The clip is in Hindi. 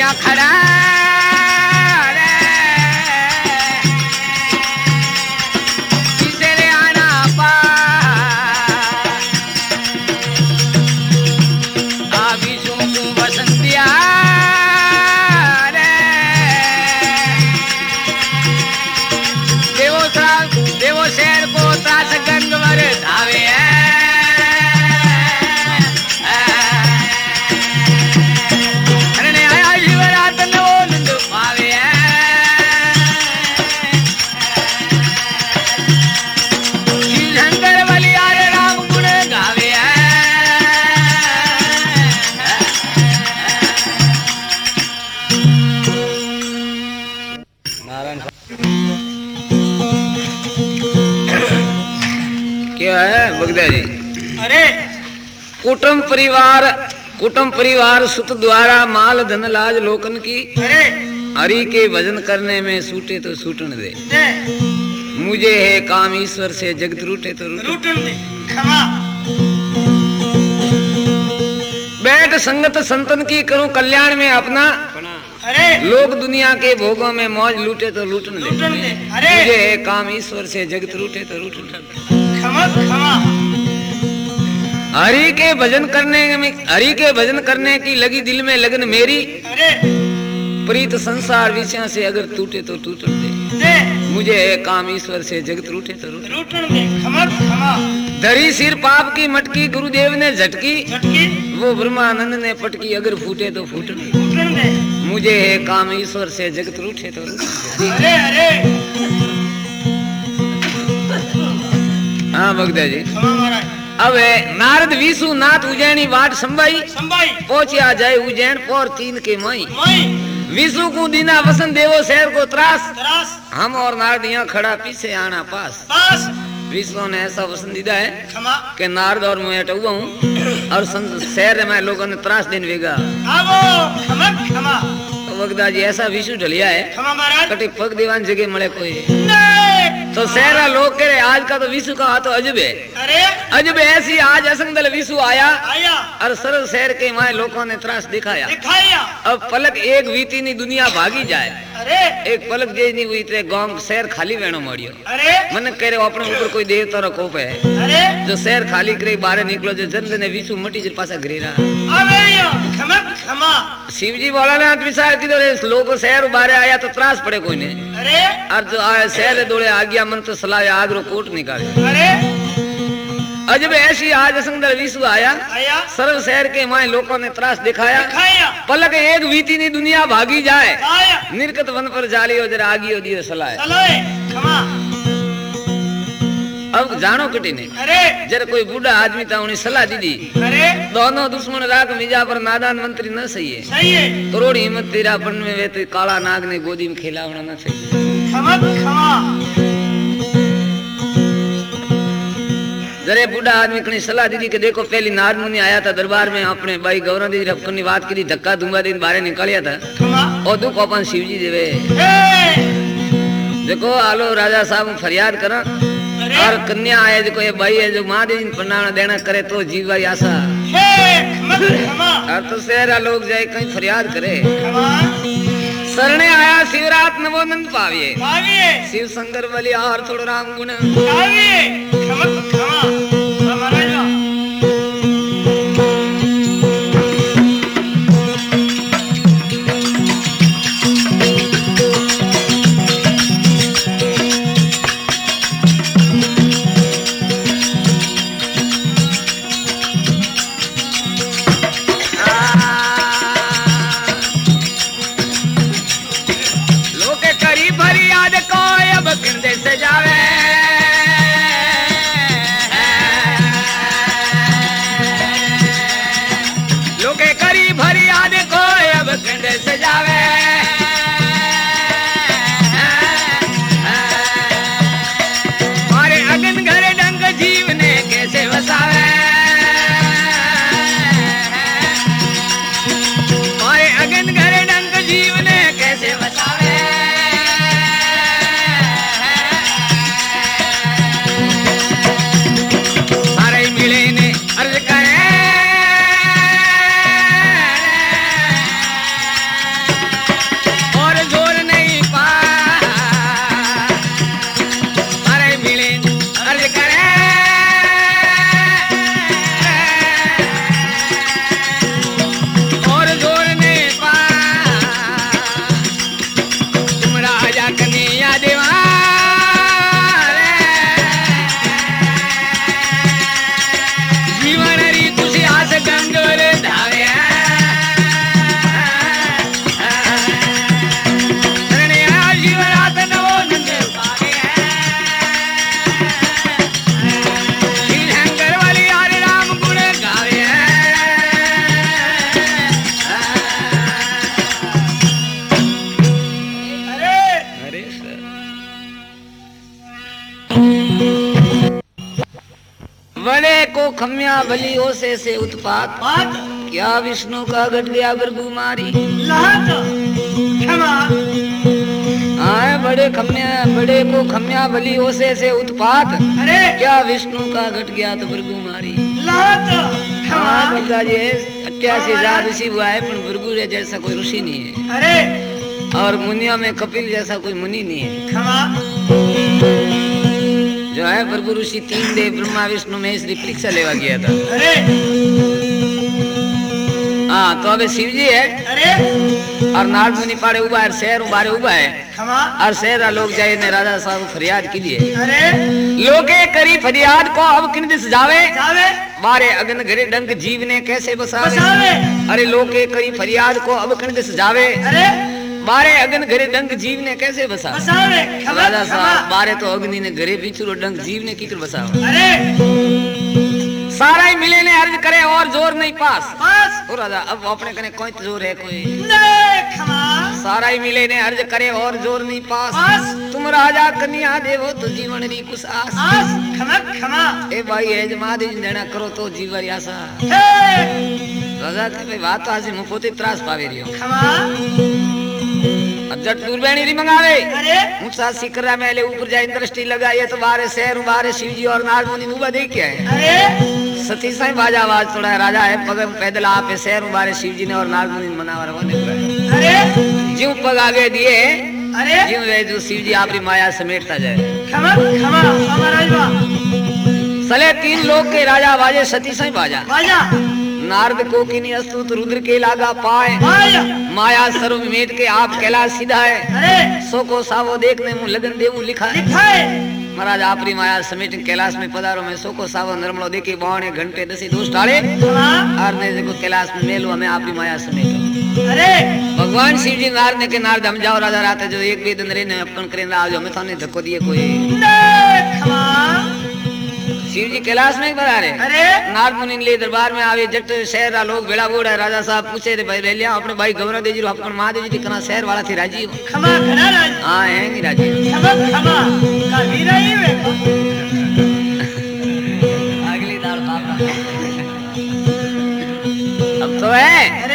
दिया खड़ा जी। अरे कुटुंब परिवार सुत द्वारा माल धन लाज लोकन की। अरे हरि के भजन करने में सूटे तो सूटन दे, मुझे है काम ईश्वर से जगत रूठे तो रूठन दे। बैठ संगत संतन की करूं कल्याण में अपना। अरे लोग दुनिया के भोगों में मौज लूटे तो लूटन दे। अरे मुझे है काम ईश्वर से जगत रूठे तो रूठन दे। हरि के भजन करने की लगी दिल में लगन मेरी। अरे प्रीत संसार विषयों से अगर टूटे तो टूटन दे, मुझे है काम ईश्वर से जगत रूठे तो रूठन दे। धरी सिर पाप की मटकी गुरुदेव ने झटकी, वो ब्रह्मानंद ने पटकी अगर फूटे तो फूटन दे, मुझे है काम ईश्वर से जगत रूठे तो रूठन दे। हाँ भगदा जी। अब नारद विशु नाथ उज्जैनी वाट संभाई पहुंचा जाए उज्जैन पोर 3 के मई। विशु को दीना वसन देवो शहर को त्रास, हम और नारद यहाँ खड़ा पीछे आना पास। विष्णु ने ऐसा वसन दीदा है कि नारद और मैं अटुआ हूँ और शहर में लोगों ने त्रास दिन वेगा। तो वगदा जी ऐसा विशु ढलिया है कटी पग दीवान जगह मले कोई तो शहरा लोग कह रहे आज का तो विशु का तो अजब है। अरे अजब ऐसी आज असंगदल विशु आया और सरल शहर के माए लोगों ने त्रास दिखाया। अब पलक एक बीती नहीं दुनिया भागी जाए। अरे एक पलक जे नहीं हुई ते गांव शहर खाली वेणो मड़ियो। अरे मन कह रहे अपने ऊपर कोई देवता रो कोप है। अरे जो शहर खाली करे बाहर निकलो जो जन ने विशु मटी जे पासा घरेरा। शिवजी बोला ना विचार की लोग शहर बाहर आया तो त्रास पड़े कोई ने। अरे और जो आया शहर दौड़े आ गया मन तो सलाह आगरो कोट निकाले। अरे अजब ऐसी आज असंगदल विशु आया सरल शहर के माए लोगों ने त्रास दिखाया। पलक एक बीती नहीं दुनिया भागी जाए निर्कत वन पर जाली हो जरा आगी हो दियो सलाह। अब जानो कटी ने जरा कोई बूढ़ा आदमी था उन्हें सलाह दी दी। दोनों दुश्मन राग मिजा पर नादान मंत्री न सही है। करोड़ हिम्मत तेरा पन में वे तो काला नाग ने गोदी में खिलावना न सही। जरे बूढ़ा आदमी कहीं सलाह दी कि देखो पहली नारद मुनि आया था दरबार में अपने भाई गौरव दी रफकनी बात की धक्का दूंगा दिन बाहर निकालिया था और दुख अपन शिवजी देवे देखो आलो राजा साहब फरियाद करा और कन्या आए देखो ये भाई है जो माँ देवी प्रणाम देना करे तो जीवा आशा और तो शहरा लोग जाए कहीं फरियाद करे। शरणे आया शिवरात नवोनंद पाविये शिव शंकर बलिहार थोड़ा राम गुण खम्या भली हो से उत्पात क्या विष्णु का घट गया भृगु मारी आए बड़े को खम्या भली हो से उत्पात अरे क्या विष्णु का घट गया तो भृगु मारी जी 88,000 ऋषि हुआ है पर भृगु जैसा कोई ऋषि नहीं है। अरे और मुनियों में कपिल जैसा कोई मुनि नहीं है। जो है भृगु ऋषि 3 देव ब्रह्मा विष्णु महेश की परीक्षा लेवा गया था। अरे हाँ तो अबे शिव जी है। अरे और नारद मुनि पाड़े उबा है, शहर बारे उबा है और शहर लोग जाए ने राजा साहब फरियाद कीजिए। अरे लोगे करी फरियाद को अब किन दिस जावे जावे बारे अगन घरे डंक जीव ने कैसे बसावे। अरे लोगे करी फरियाद को अब किन दिस जावे अरे बारे अगन घरे डंक जीव ने कैसे बसावे। राजा साहब बारे तो अग्नि ने घरे बिचरो डंक जीव ने कितर बसावे। अरे सारा ही मिले ने अर्ज करे और जोर नहीं पास ओ राजा अब अपने कने कोई जोर है कोई सारा ही मिले ने अर्ज करे और जोर नहीं पास तुम राजा कन्या देवो तो जीवन री कुछ आस खमा ए भाई है जमा दे देना करो तो जीवन आशा राजा के भाई बात तो आज मुफोती त्रास पावे रियो जट दूरबीनी री मंगावे। अरे ऊंचा सिकरा मेले ऊपर जाए दृष्टि लगाए तो बारे शहर बारे शिवजी और नारद मुनि मुबा देख के आए। अरे सती साई बाजा आवाज थोड़ा है राजा है पग पैदल आप शहर बारे शिवजी ने और नारद मुनि मनावा रवाने हुए। अरे जीव पग आगे दिए अरे जीव वे जो शिवजी आपरी माया समेटता जाए। खमा सले 3 लोग के राजा बाजे सती साई बाजा नारद को किनी अस्तुत रुद्र के लागा पाए माया सर्व मेट के आप कैलाश सीधा है। अरे सो को सावो देखने मुँह लगन देवू लिखा है महाराज आपरी माया समेट कैलाश में पधारो में सो को सावो नरमलो देखे बावने घंटे 10 दोष डाले और ने देखो कैलाश में मेलो हमें आपरी माया समेटो। अरे भगवान शिव जी नारद ने के नारद हम जाओ राजा रात जो एक वेदन रे ने अपन करें आज हमें थाने धक्को दिए कोई शिव जी कैलाश में बता रहे। अरे नारद मुनि ले दरबार में आवे जट शहर लोग बेड़ा बोड़ा राजा साहब पूछे रे भाई ले लिया अपने भाई गवरा दे जी अपन महादेव जी कना शहर वाला थे राजी हो खमा खड़ा राजी हां है नहीं राजी खमा का वीरा ही वे अगली दाल पापा अब तो है।